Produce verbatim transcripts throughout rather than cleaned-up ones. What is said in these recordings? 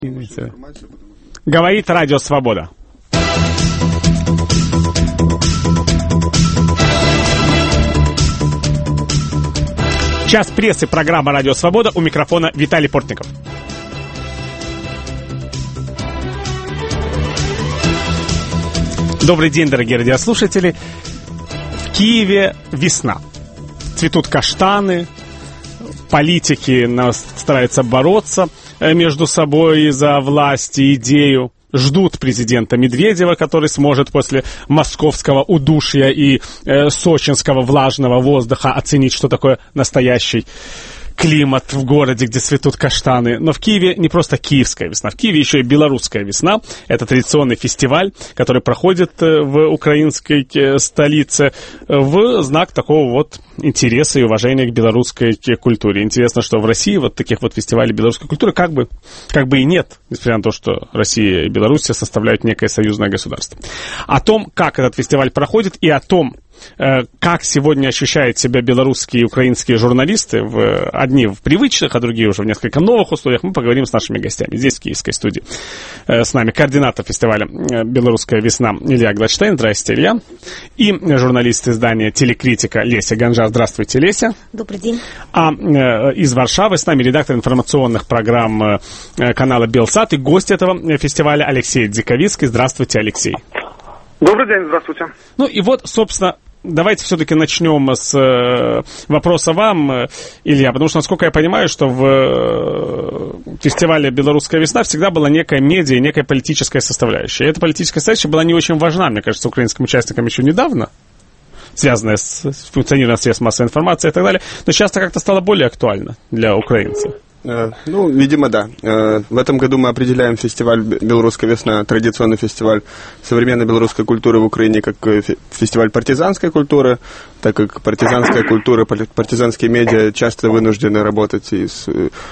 Говорит Радио Свобода. Час прессы, программа «Радио Свобода», у микрофона Виталий Портников. Добрый день, дорогие радиослушатели. В Киеве весна. Цветут каштаны, политики стараются бороться между собой за власть и идею. Ждут президента Медведева, который сможет после московского удушья и э, сочинского влажного воздуха оценить, что такое настоящий климат в городе, где цветут каштаны. Но в Киеве не просто киевская весна, в Киеве еще и белорусская весна. Это традиционный фестиваль, который проходит в украинской столице в знак такого вот интереса и уважения к белорусской культуре. Интересно, что в России вот таких вот фестивалей белорусской культуры как бы, как бы и нет, несмотря на то, что Россия и Белоруссия составляют некое союзное государство. О том, как этот фестиваль проходит, и о том, как сегодня ощущают себя белорусские и украинские журналисты, в, одни в привычных, а другие уже в несколько новых условиях, мы поговорим с нашими гостями здесь, в киевской студии. С нами координатор фестиваля «Белорусская весна» Илья Гладштейн. Здравствуйте, Илья. И журналист издания «Телекритика» Леся Ганжа. Здравствуйте, Леся. Добрый день. А из Варшавы с нами редактор информационных программ канала «Белсат» и гость этого фестиваля Алексей Дзиковицкий. Здравствуйте, Алексей. Добрый день, здравствуйте. Ну и вот, собственно, давайте все-таки начнем с э, вопроса вам, э, Илья, потому что, насколько я понимаю, что в э, фестивале «Белорусская весна» всегда была некая медиа, некая политическая составляющая. И эта политическая составляющая была не очень важна, мне кажется, украинским участникам еще недавно, связанная с, с функционированием средств массовой информации и так далее, но сейчас-то как-то стало более актуально для украинцев. Ну, видимо, да. В этом году мы определяем фестиваль «Белорусская весна», традиционный фестиваль современной белорусской культуры в Украине, как фестиваль партизанской культуры, так как партизанская культура, партизанские медиа часто вынуждены работать из,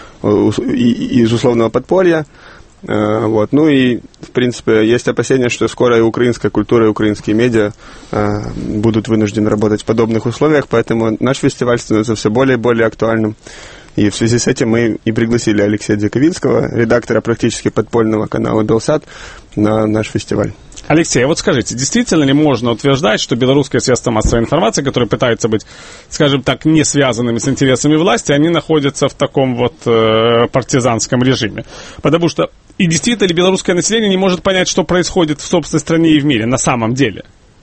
из условного подполья. Вот. Ну и, в принципе, есть опасения, что скоро и украинская культура, и украинские медиа будут вынуждены работать в подобных условиях, поэтому наш фестиваль становится все более и более актуальным. И в связи с этим мы и пригласили Алексея Дзиковицкого, редактора практически подпольного канала «Белсат», на наш фестиваль. Алексей, а вот скажите, действительно ли можно утверждать, что белорусские средства массовой информации, которые пытаются быть, скажем так, не связанными с интересами власти, они находятся в таком вот э, партизанском режиме? Потому что и действительно ли белорусское население не может понять, что происходит в собственной стране и в мире на самом деле?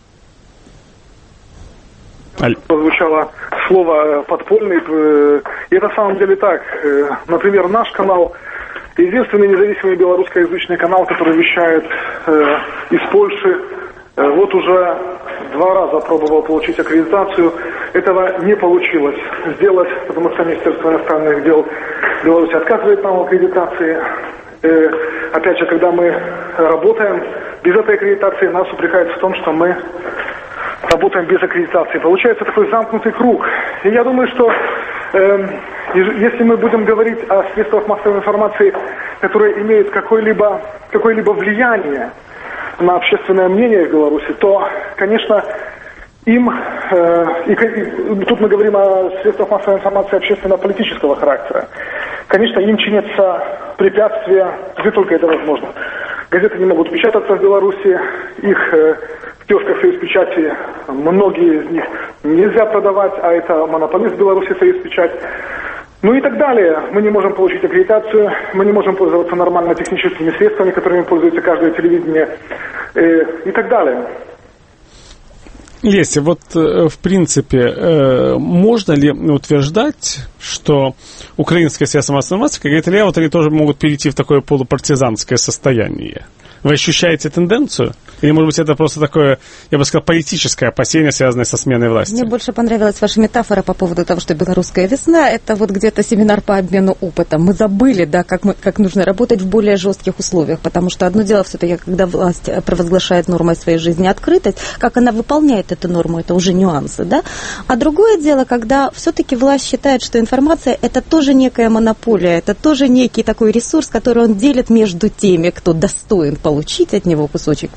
Прозвучало слово «подпольный», и это на самом деле так. Например, наш канал — единственный независимый белорусскоязычный канал, который вещает из Польши. Вот уже два раза пробовал получить аккредитацию. Этого не получилось сделать, потому что Министерство иностранных дел Беларуси отказывает нам в аккредитации. Опять же, когда мы работаем без этой аккредитации, нас упрекают в том, что мы работаем без аккредитации. Получается такой замкнутый круг. И я думаю, что э, если мы будем говорить о средствах массовой информации, которые имеют какое-либо, какое-либо влияние на общественное мнение в Беларуси, то, конечно, им, э, и, и тут мы говорим о средствах массовой информации общественно-политического характера, конечно, им чинятся препятствия, где только это возможно. Газеты не могут печататься в Беларуси, их э, в киосках «Союзпечати» многие из них нельзя продавать, а это монополист в Беларуси «Союзпечать». Ну и так далее. Мы не можем получить аккредитацию, мы не можем пользоваться нормально техническими средствами, которыми пользуется каждое телевидение, э, и так далее. Леся, вот в принципе, можно ли утверждать, что украинские средства массовой информации, как говорит Илья, вот они тоже могут перейти в такое полупартизанское состояние? Вы ощущаете тенденцию? Или, может быть, это просто такое, я бы сказал, политическое опасение, связанное со сменой власти? Мне больше понравилась ваша метафора по поводу того, что «Белорусская весна» — это вот где-то семинар по обмену опытом. Мы забыли, да, как, мы, как нужно работать в более жестких условиях, потому что одно дело все-таки, когда власть провозглашает нормой своей жизни открытость, как она выполняет эту норму, это уже нюансы, да? А другое дело, когда все-таки власть считает, что информация — это тоже некая монополия, это тоже некий такой ресурс, который он делит между теми, кто достоин получить от него кусочек.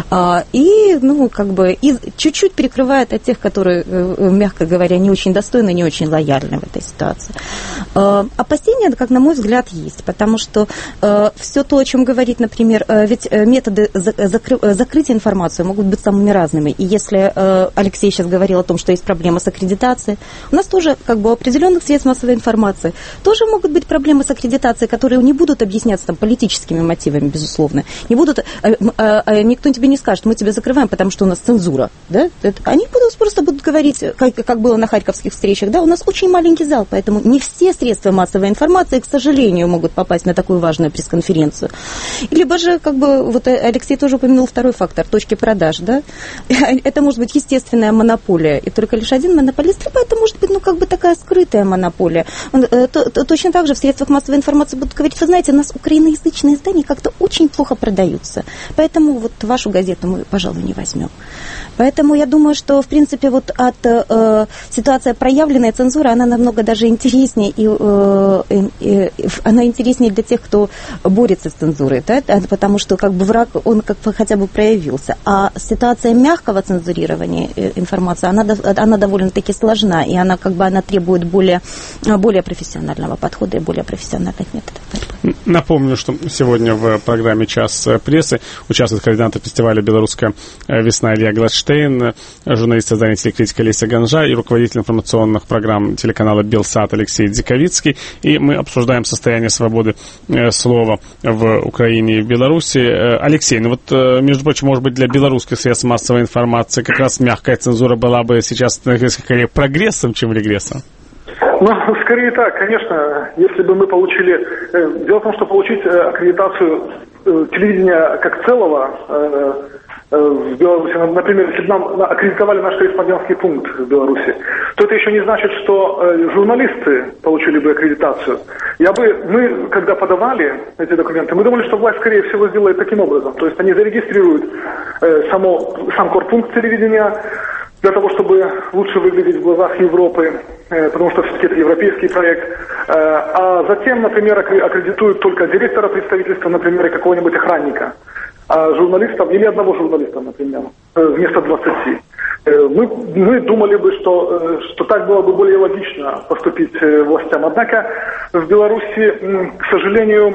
И, ну, как бы, и чуть-чуть перекрывает от тех, которые, мягко говоря, не очень достойны, не очень лояльны в этой ситуации. Опасения, как на мой взгляд, есть, потому что все то, о чем говорит, например, ведь методы закры- закрытия информации могут быть самыми разными. И если Алексей сейчас говорил о том, что есть проблема с аккредитацией, у нас тоже, как бы, у определенных средств массовой информации тоже могут быть проблемы с аккредитацией, которые не будут объясняться там политическими мотивами, безусловно. Не будут, а, а, а, никто тебе не скажет, мы тебя закрываем, потому что у нас цензура. Да? Это, они будут, просто будут говорить, как, как было на харьковских встречах, да, у нас очень маленький зал, поэтому не все средства массовой информации, к сожалению, могут попасть на такую важную пресс-конференцию. Либо же, как бы, вот Алексей тоже упомянул второй фактор, точки продаж, да. Это может быть естественная монополия, и только лишь один монополист, либо это может быть, ну, как бы такая скрытая монополия. Точно так же в средствах массовой информации будут говорить, вы знаете, у нас украиноязычные издания как-то очень плохо продаются, поэтому вот вашу газету мы, пожалуй, не возьмем. Поэтому я думаю, что, в принципе, вот от э, ситуации проявленной цензуры, она намного даже интереснее, и, э, и, и она интереснее для тех, кто борется с цензурой, да? Потому что, как бы, враг, он как бы хотя бы проявился. А ситуация мягкого цензурирования информации, она, она довольно-таки сложна, и она, как бы, она требует более, более профессионального подхода и более профессиональных методов. Напомню, что сегодня в программе «Час прессы» участвует координатор фестиваля «Белорусская весна» Илья Гладштейн, журналист издания «Телекритика» Леся Ганжа и руководитель информационных программ телеканала «Белсат» Алексей Диковицкий. И мы обсуждаем состояние свободы слова в Украине и в Беларуси. Алексей, ну вот, между прочим, может быть, для белорусских средств массовой информации как раз мягкая цензура была бы сейчас скорее прогрессом, чем регрессом? Ну, скорее так, конечно, если бы мы получили... Дело в том, что получить аккредитацию телевидения как целого в Беларуси, например, если бы нам аккредитовали наш корреспондентский пункт в Беларуси, то это еще не значит, что журналисты получили бы аккредитацию. Я бы, мы, когда подавали эти документы, мы думали, что власть, скорее всего, сделает таким образом. То есть они зарегистрируют само, сам корпункт телевидения, для того, чтобы лучше выглядеть в глазах Европы, потому что все-таки это европейский проект. А затем, например, аккредитуют только директора представительства, например, и какого-нибудь охранника. А журналистов, или одного журналиста, например, вместо двадцати. Мы, мы думали бы, что, что так было бы более логично поступить властям. Однако в Беларуси, к сожалению,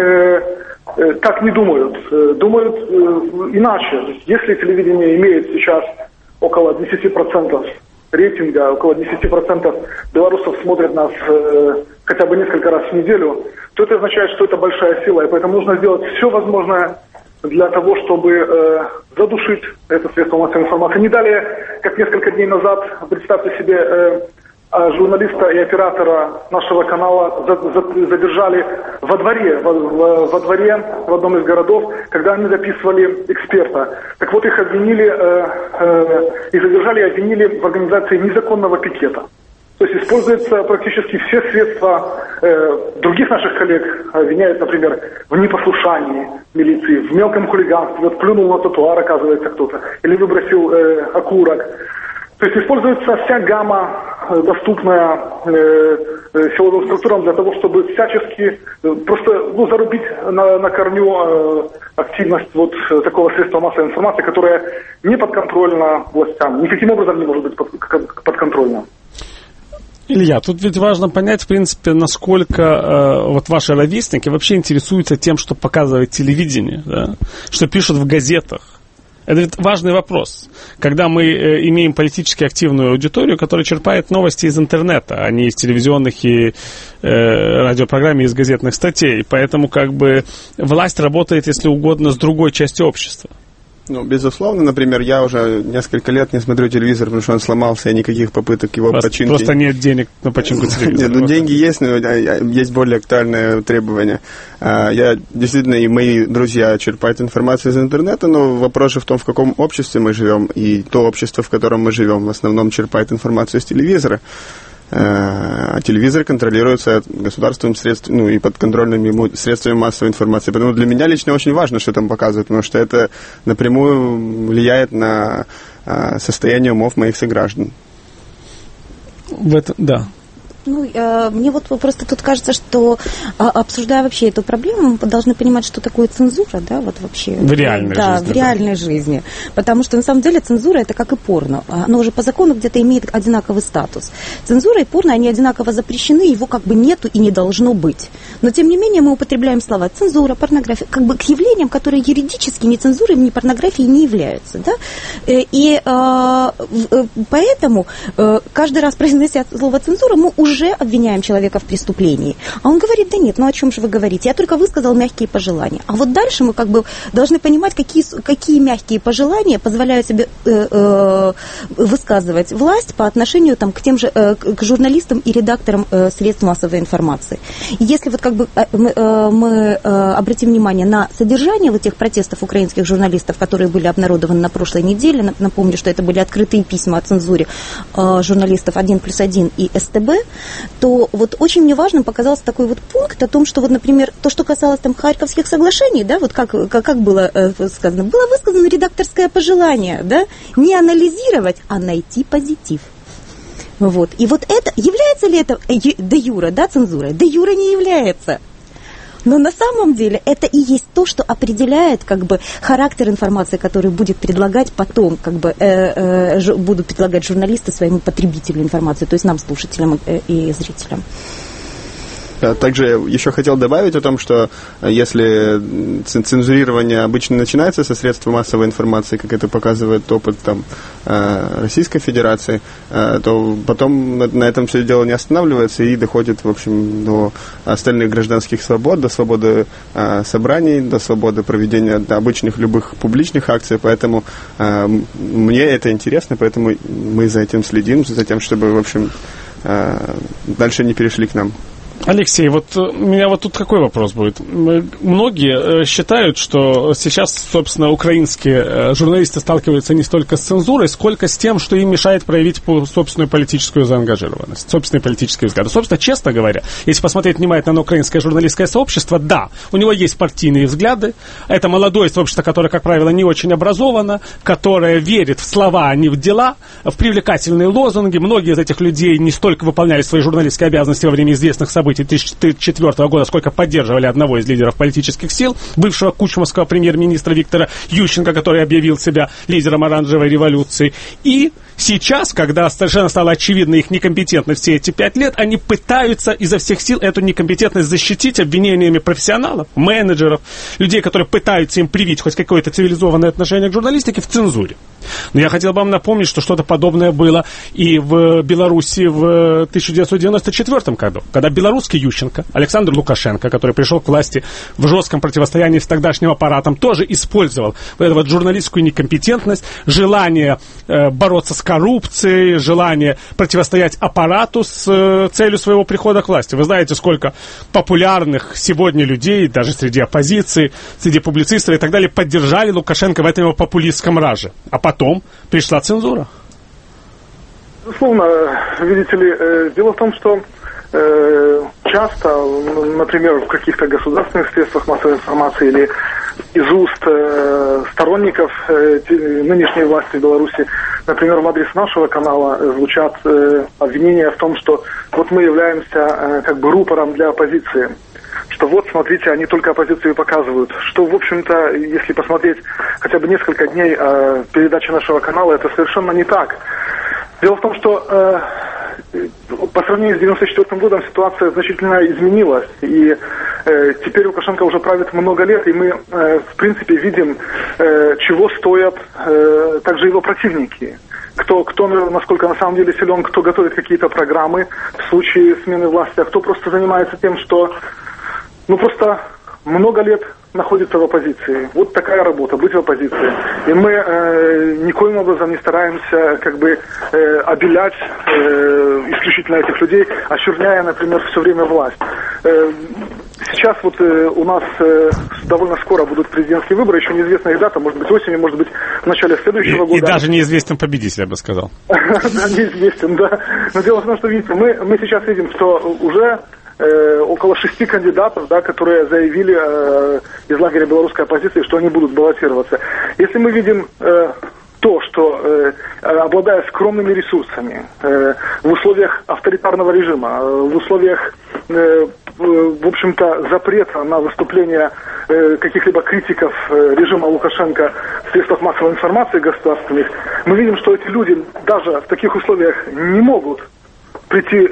так не думают. Думают иначе. Если телевидение имеет сейчас около десять процентов рейтинга, около десять процентов белорусов смотрят нас э, хотя бы несколько раз в неделю, то это означает, что это большая сила, и поэтому нужно сделать все возможное для того, чтобы э, задушить это средство массовой информации. Не далее, как несколько дней назад, представьте себе, э, журналиста и оператора нашего канала задержали во дворе, во, во дворе в одном из городов, когда они записывали эксперта. Так вот, их обвинили, э, э, их задержали и обвинили в организации незаконного пикета. То есть используются практически все средства. Э, других наших коллег обвиняют, например, в непослушании милиции, в мелком хулиганстве. Вот плюнул на тротуар, оказывается, кто-то, или выбросил э, окурок. То есть используется вся гамма, доступная э, силовым структурам для того, чтобы всячески э, просто ну, зарубить на, на корню э, активность вот такого средства массовой информации, которая не подконтрольна властям, никаким образом не может быть под, подконтрольна. Илья, тут ведь важно понять, в принципе, насколько э, вот ваши ровесники вообще интересуются тем, что показывает телевидение, да? Что пишут в газетах. Это ведь важный вопрос. Когда мы э, имеем политически активную аудиторию, которая черпает новости из интернета, а не из телевизионных и э, радиопрограмм, и из газетных статей. Поэтому как бы власть работает, если угодно, с другой частью общества. Ну, безусловно, например, я уже несколько лет не смотрю телевизор, потому что он сломался, и никаких попыток его просто, починки. Просто нет денег на починку телевизора. Нет, ну деньги есть, но есть более актуальные требования. Я действительно, и мои друзья черпают информацию из интернета, но вопрос же в том, в каком обществе мы живем, и то общество, в котором мы живем, в основном черпает информацию из телевизора. А телевизор контролируется государственным средством, ну и подконтрольными ему средствами массовой информации. Поэтому для меня лично очень важно, что там показывают, потому что это напрямую влияет на а, состояние умов моих сограждан. В этом, да. Ну, э, мне вот просто тут кажется, что э, обсуждая вообще эту проблему, мы должны понимать, что такое цензура, да, вот вообще. В реальной да, жизни. в реальной да. жизни. Потому что, на самом деле, цензура – это как и порно. Оно уже по закону где-то имеет одинаковый статус. Цензура и порно, они одинаково запрещены, его как бы нету и не должно быть. Но, тем не менее, мы употребляем слова цензура, порнография, как бы к явлениям, которые юридически ни цензурой, ни порнографией не являются, да. И э, поэтому э, каждый раз, произнося слово цензура, мы уже уже обвиняем человека в преступлении. А он говорит, да нет, ну о чем же вы говорите? Я только высказал мягкие пожелания. А вот дальше мы как бы должны понимать, какие, какие мягкие пожелания позволяют себе э, э, высказывать власть по отношению там, к тем же, э, к журналистам и редакторам э, средств массовой информации. И если вот как бы э, мы, э, мы э, обратим внимание на содержание вот тех протестов украинских журналистов, которые были обнародованы на прошлой неделе, напомню, что это были открытые письма о цензуре э, журналистов один плюс один и эс тэ бэ, то вот очень мне важным показался такой вот пункт о том, что вот, например, то, что касалось там Харьковских соглашений, да, вот как, как, как было э, сказано, было высказано редакторское пожелание, да, не анализировать, а найти позитив. Вот. И вот это, является ли это де юре, да, цензурой? Де юре не является. Но на самом деле это и есть то, что определяет как бы характер информации, которую будет предлагать потом, как бы э, э, будут предлагать журналисты своему потребителю информации, то есть нам, слушателям и, и зрителям. Также я еще хотел добавить о том, что если цензурирование обычно начинается со средств массовой информации, как это показывает опыт там, Российской Федерации, то потом на этом все дело не останавливается и доходит, в общем, до остальных гражданских свобод, до свободы собраний, до свободы проведения обычных любых публичных акций. Поэтому мне это интересно, поэтому мы за этим следим, за тем, чтобы, в общем, дальше не перешли к нам. Алексей, вот у меня вот тут какой вопрос будет? Многие считают, что сейчас, собственно, украинские журналисты сталкиваются не столько с цензурой, сколько с тем, что им мешает проявить собственную политическую заангажированность, собственные политические взгляды. Собственно, честно говоря, если посмотреть внимательно на украинское журналистское сообщество, да, у него есть партийные взгляды, это молодое сообщество, которое, как правило, не очень образовано, которое верит в слова, а не в дела, в привлекательные лозунги. Многие из этих людей не столько выполняли свои журналистские обязанности во время известных событий две тысячи четвёртого года, сколько поддерживали одного из лидеров политических сил, бывшего кучмовского премьер-министра Виктора Ющенко, который объявил себя лидером оранжевой революции. И сейчас, когда совершенно стало очевидно их некомпетентность все эти пять лет, они пытаются изо всех сил эту некомпетентность защитить обвинениями профессионалов, менеджеров, людей, которые пытаются им привить хоть какое-то цивилизованное отношение к журналистике, в цензуре. Но я хотел бы вам напомнить, что что-то подобное было и в Беларуси в тысяча девятьсот девяносто четвёртом году, когда белорусский Ющенко, Александр Лукашенко, который пришел к власти в жестком противостоянии с тогдашним аппаратом, тоже использовал вот эту вот журналистскую некомпетентность, желание э, бороться с коррупцией, желание противостоять аппарату с э, целью своего прихода к власти. Вы знаете, сколько популярных сегодня людей, даже среди оппозиции, среди публицистов и так далее, поддержали Лукашенко в этом его популистском раже. А потом пришла цензура. Безусловно, видите ли, э, дело в том, что э, часто, например, в каких-то государственных средствах массовой информации или из уст э, сторонников э, нынешней власти в Беларуси, например, в адрес нашего канала звучат э, обвинения в том, что вот мы являемся э, как бы рупором для оппозиции. Что вот, смотрите, они только оппозицию показывают. Что, в общем-то, если посмотреть хотя бы несколько дней э, передачи нашего канала, это совершенно не так. Дело в том, что э, по сравнению с девяносто четвёртым годом ситуация значительно изменилась. И э, теперь Лукашенко уже правит много лет, и мы, э, в принципе, видим, э, чего стоят э, также его противники. Кто, кто, насколько на самом деле силен, кто готовит какие-то программы в случае смены власти, а кто просто занимается тем, что ну просто много лет находится в оппозиции. Вот такая работа, быть в оппозиции. И мы э, никоим образом не стараемся как бы э, обелять э, исключительно этих людей, очерняя, например, все время власть. Э, сейчас вот э, у нас э, довольно скоро будут президентские выборы, еще неизвестна их дата, может быть осенью, может быть в начале следующего и, года. И даже неизвестен победитель, я бы сказал. Да, неизвестен, да. Но дело в том, что, видите, мы, мы сейчас видим, что уже Э, около шести кандидатов, да, которые заявили э, из лагеря белорусской оппозиции, что они будут баллотироваться. Если мы видим э, то, что э, обладая скромными ресурсами, в условиях авторитарного режима, в условиях, в общем-то, запрета на выступление каких-либо критиков режима Лукашенко в средствах массовой информации государственных, мы видим, что эти люди даже в таких условиях не могут прийти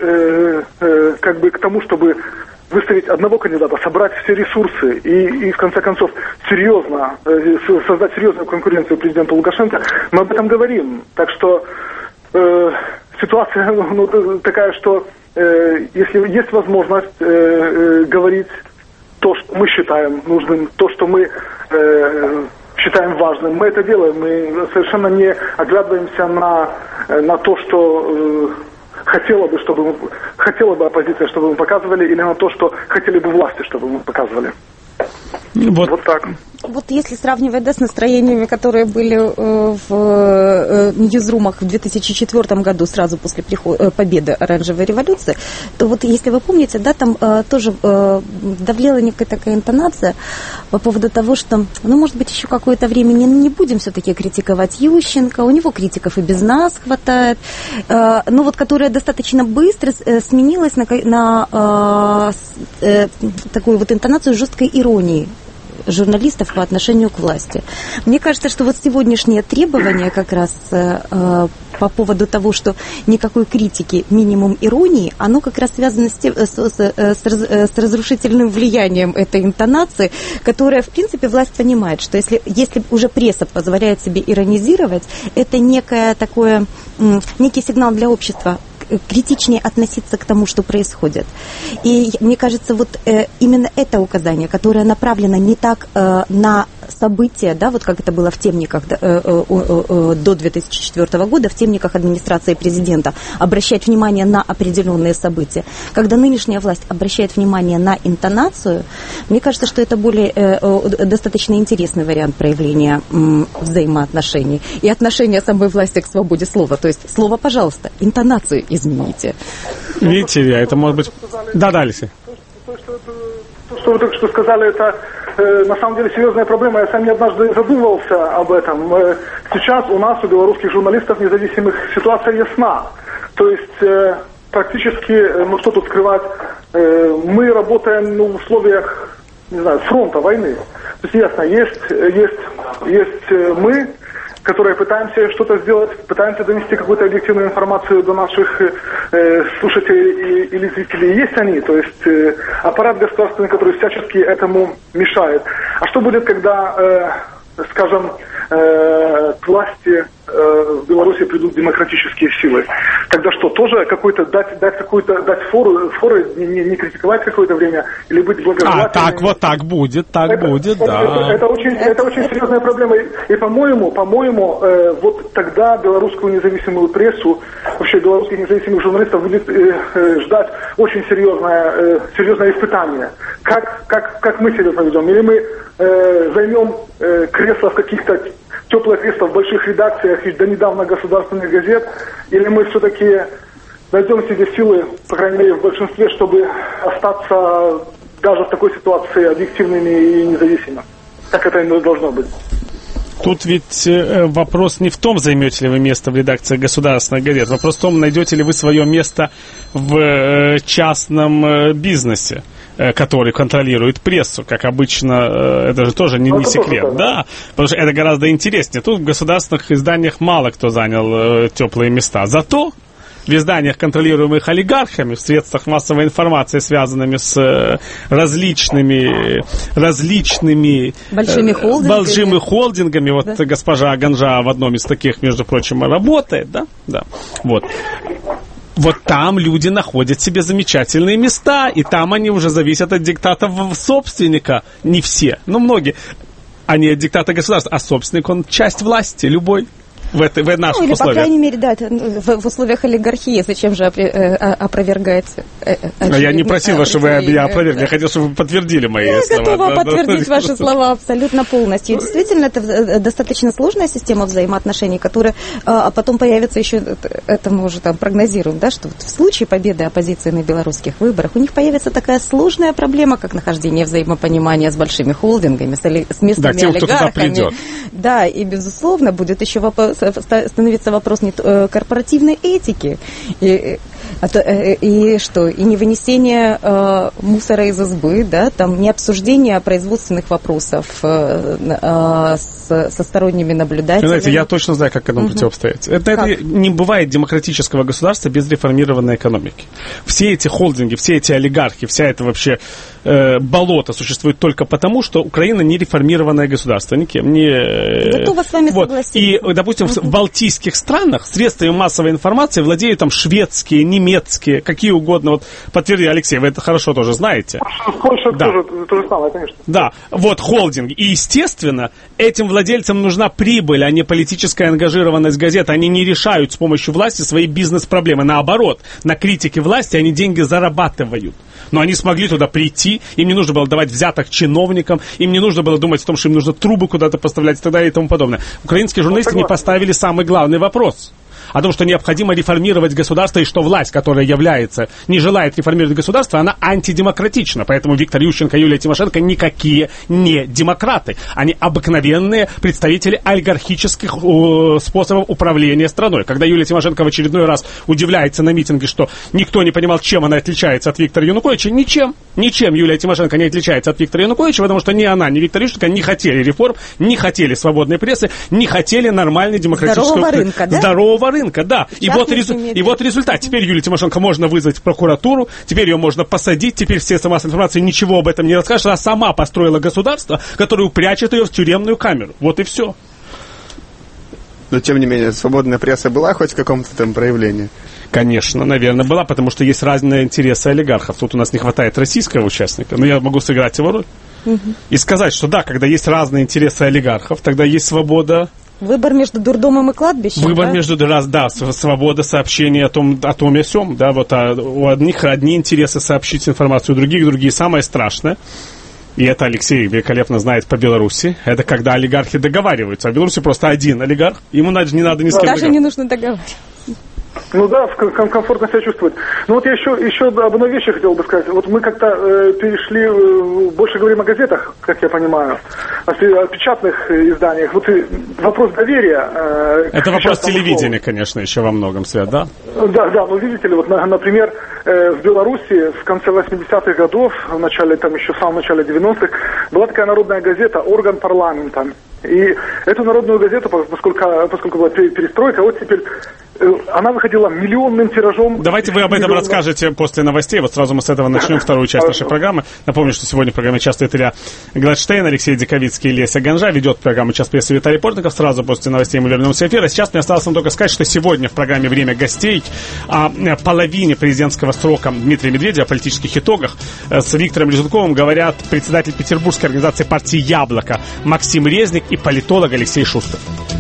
как бы к тому, чтобы выставить одного кандидата, собрать все ресурсы и, и в конце концов, серьезно, э, создать серьезную конкуренцию президенту Лукашенко, мы об этом говорим. Так что э, ситуация ну, такая, что э, если есть возможность э, э, говорить то, что мы считаем нужным, то, что мы э, считаем важным, мы это делаем. Мы совершенно не оглядываемся на, на то, что... Э, Хотела бы, чтобы мы, хотела бы оппозиция, чтобы мы показывали, или на то, что хотели бы власти, чтобы мы показывали. Вот, вот так. Вот если сравнивать, да, с настроениями, которые были э, в э, ньюзрумах в две тысячи четвёртом году, сразу после прихода, э, победы оранжевой революции, то вот если вы помните, да, там э, тоже э, давлела некая такая интонация по поводу того, что, ну, может быть, еще какое-то время не, не будем все-таки критиковать Ющенко, у него критиков и без нас хватает, э, но вот которая достаточно быстро э, сменилась на, на э, э, такую вот интонацию жесткой иронии журналистов по отношению к власти. Мне кажется, что вот сегодняшнее требование как раз э, по поводу того, что никакой критики, минимум иронии, оно как раз связано с, тем, с, с, с, с разрушительным влиянием этой интонации, которая, в принципе, власть понимает, что если, если уже пресса позволяет себе иронизировать, это некое такое, некий сигнал для общества критичнее относиться к тому, что происходит. И мне кажется, вот э, именно это указание, которое направлено не так э, на события, да, вот как это было в темниках да, э, э, э, до две тысячи четвёртого года, в темниках администрации президента, обращать внимание на определенные события. Когда нынешняя власть обращает внимание на интонацию, мне кажется, что это более э, э, достаточно интересный вариант проявления э, взаимоотношений и отношения самой власти к свободе слова. То есть слово, пожалуйста, интонацию измените. Видите, это может быть... Да, да, Алексей. То, что, то, что вы только что сказали, это э, на самом деле серьезная проблема. Я сам не однажды задумывался об этом. Э, сейчас у нас, у белорусских журналистов независимых, ситуация ясна. То есть э, практически, э, ну что тут скрывать, э, мы работаем ну, в условиях, не знаю, фронта, войны. То есть ясно, есть, есть, есть э, мы, которые пытаемся что-то сделать, пытаемся донести какую-то объективную информацию до наших э, слушателей и, или зрителей. Есть они, то есть э, аппарат государственный, который всячески этому мешает. А что будет, когда, э, скажем, э, к власти э, в Беларуси придут демократические силы? Тогда что, тоже какой-то дать, дать какую-то дать фору, форы не, не, не критиковать какое-то время или быть благожелательным? А, так вот так будет, так это, будет, это, да. Это, это, очень, это очень серьезная проблема. И, и по-моему, по-моему, э, вот тогда белорусскую независимую прессу, вообще белорусских независимых журналистов будет э, э, ждать очень серьезное, э, серьезное испытание. Как, как, как мы себя поведем? Или мы э, займем э, кресла в каких-то теплое кресло в больших редакциях и до недавно государственных газет, или мы все-таки найдем себе силы, по крайней мере, в большинстве, чтобы остаться даже в такой ситуации объективными и независимыми. Так это и должно быть. Тут ведь э, вопрос не в том, займете ли вы место в редакции государственных газет. Вопрос в том, найдете ли вы свое место в э, частном э, бизнесе, э, который контролирует прессу. Как обычно, э, это же тоже не, не секрет. Да, потому что это гораздо интереснее. Тут в государственных изданиях мало кто занял э, теплые места. Зато в изданиях, контролируемых олигархами, в средствах массовой информации, связанными с различными, различными большими холдингами, большими холдингами. Вот да? Госпожа Ганжа в одном из таких, между прочим, работает, да? Да. Вот. Вот там люди находят себе замечательные места, и там они уже зависят от диктата собственника. Не все, но многие. А не от диктата государства, а собственник, он часть власти, любой. В, это, в наших ну, или, условиях. по крайней мере, да, в, в условиях олигархии, зачем же опровергать? Э, а я не просила, чтобы вы я опровергли, я хотел, чтобы вы подтвердили мои я слова. Я готова да, подтвердить да, ваши да. слова абсолютно полностью. И действительно, это достаточно сложная система взаимоотношений, которая а потом появится еще, это мы уже там прогнозируем, да, что вот в случае победы оппозиции на белорусских выборах у них появится такая сложная проблема, как нахождение взаимопонимания с большими холдингами, с, с местными да, тем, олигархами. Кто туда придет. Да, и, безусловно, будет еще вопрос, становиться вопрос не корпоративной этики, и, и что, и не вынесение э, мусора из избы, да, там не обсуждение производственных вопросов э, э, с, со сторонними наблюдателями. Знаете, я точно знаю, как к этому угу. противостоять. Это, это не бывает демократического государства без реформированной экономики. Все эти холдинги, все эти олигархи, вся эта вообще э, болото существует только потому, что Украина не реформированное государство, никем не... Э, Готова с вами вот. согласиться. И, допустим, угу. в балтийских странах средствами массовой информации владеют там шведские, немецкие, какие угодно. Вот подтверди, Алексей, вы это хорошо тоже знаете. Польша да. тоже то же самое, конечно. Да, вот холдинг. И, естественно, этим владельцам нужна прибыль, а не политическая ангажированность газет. Они не решают с помощью власти свои бизнес-проблемы. Наоборот, на критике власти они деньги зарабатывают. Но они смогли туда прийти, им не нужно было давать взяток чиновникам, им не нужно было думать о том, что им нужно трубы куда-то поставлять и так далее и тому подобное. Украинские журналисты не поставили самый главный вопрос. О том, что необходимо реформировать государство, и что власть, которая является, не желает реформировать государство, она антидемократична. Поэтому Виктор Ющенко и Юлия Тимошенко никакие не демократы. Они обыкновенные представители олигархических э, способов управления страной. Когда Юлия Тимошенко в очередной раз удивляется на митинге, что никто не понимал, чем она отличается от Виктора Януковича, ничем. Ничем Юлия Тимошенко не отличается от Виктора Януковича, потому что ни она, ни Виктор Ющенко не хотели реформ, не хотели свободной прессы, не хотели нормальной демократической... Здорового рынка, да? Здорового рынка, да. И вот, резу... и вот результат. Теперь Юлию Тимошенко можно вызвать в прокуратуру, теперь ее можно посадить, теперь все массовой информации ничего об этом не расскажет. Она сама построила государство, которое упрячет ее в тюремную камеру. Вот и все. Но, тем не менее, свободная пресса была хоть в каком-то там проявлении? Конечно, наверное, была, потому что есть разные интересы олигархов. Тут у нас не хватает российского участника, но я могу сыграть его роль. Угу. И сказать, что да, когда есть разные интересы олигархов, тогда есть свобода... Выбор между дурдомом и кладбищем, Выбор да? между, раз, да, свобода сообщения о том, о том и о сём, да, вот а, у одних одни интересы сообщить информацию, у других другие. Самое страшное, и это Алексей великолепно знает по Беларуси, это когда олигархи договариваются. А в Беларуси просто один олигарх, ему не надо ни с кем Даже не нужно договариваться. Ну да, комфортно себя чувствовать. Ну вот я еще, еще об одной вещи хотел бы сказать. Вот мы как-то э, перешли, э, больше говорим о газетах, как я понимаю, о, о печатных изданиях. Вот и вопрос доверия. Э, Это вопрос телевидения, конечно, еще во многом, Свет, да? Да, да, ну видите ли, вот, например, э, в Беларуси в конце восьмидесятых годов, в начале, там еще в самом начале девяностых, была такая народная газета «Орган парламента». И эту народную газету, поскольку, поскольку была перестройка, вот теперь она выходила миллионным тиражом. Давайте вы об этом миллионным... расскажете после новостей. Вот сразу мы с этого начнем вторую часть нашей программы. Напомню, что сегодня в программе участвует Илья Гладштейн, Алексей Диковицкий и Леся Ганжа. Ведет программу «Час прессы» Виталий Портников. Сразу после новостей мы вернемся в эфир. А сейчас мне осталось вам только сказать, что сегодня в программе «Время гостей» о половине президентского срока Дмитрия Медведева, о политических итогах с Виктором Резунковым говорят председатель петербургской организации партии «Яблоко» Максим Резник и политолог Алексей Шустов.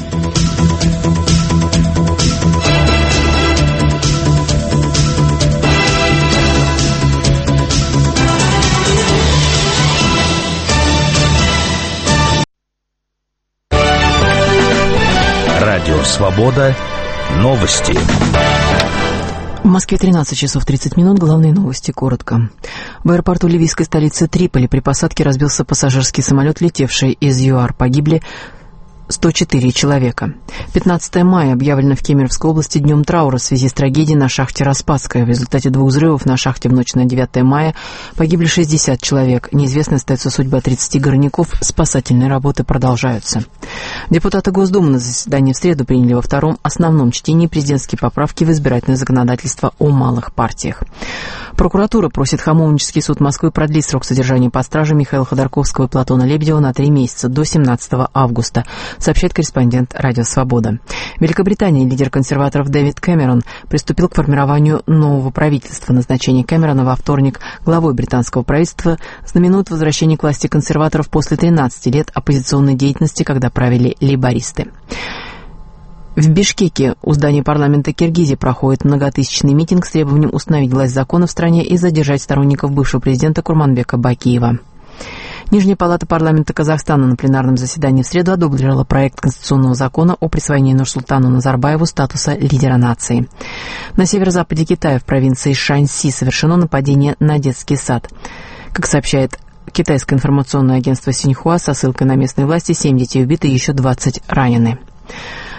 Радио «Свобода». Новости. В Москве тринадцать часов тридцать минут. Главные новости коротко. В аэропорту ливийской столицы Триполи при посадке разбился пассажирский самолет, летевший из ЮАР. Погибли сто четыре человека. пятнадцатое мая объявлено в Кемеровской области днем траура в связи с трагедией на шахте Распадская. В результате двух взрывов на шахте в ночь на девятое мая погибли шестьдесят человек. Неизвестной остается судьба тридцати горняков. Спасательные работы продолжаются. Депутаты Госдумы на заседании в среду приняли во втором основном чтении президентские поправки в избирательное законодательство о малых партиях. Прокуратура просит Хамовнический суд Москвы продлить срок содержания под стражей Михаила Ходорковского и Платона Лебедева на три месяца, до семнадцатого августа, сообщает корреспондент «Радио Свобода». В Великобритании лидер консерваторов Дэвид Кэмерон приступил к формированию нового правительства. Назначение Кэмерона во вторник главой британского правительства знаменует возвращение к власти консерваторов после тринадцати лет оппозиционной деятельности, когда правили лейбористы. В Бишкеке у здания парламента Киргизии проходит многотысячный митинг с требованием установить власть закона в стране и задержать сторонников бывшего президента Курманбека Бакиева. Нижняя палата парламента Казахстана на пленарном заседании в среду одобрила проект конституционного закона о присвоении Нурсултану Назарбаеву статуса лидера нации. На северо-западе Китая, в провинции Шаньси, совершено нападение на детский сад. Как сообщает китайское информационное агентство Синьхуа, со ссылкой на местные власти, семь детей убиты и еще двадцать ранены.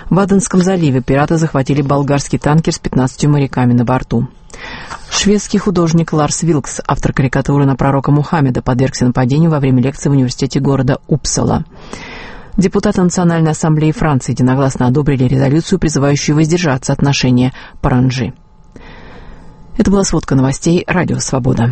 В Аденском заливе пираты захватили болгарский танкер с пятнадцатью моряками на борту. Шведский художник Ларс Вилкс, автор карикатуры на пророка Мухаммеда, подвергся нападению во время лекции в университете города Упсала. Депутаты Национальной ассамблеи Франции единогласно одобрили резолюцию, призывающую воздержаться от ношения паранджи. Это была сводка новостей «Радио Свобода».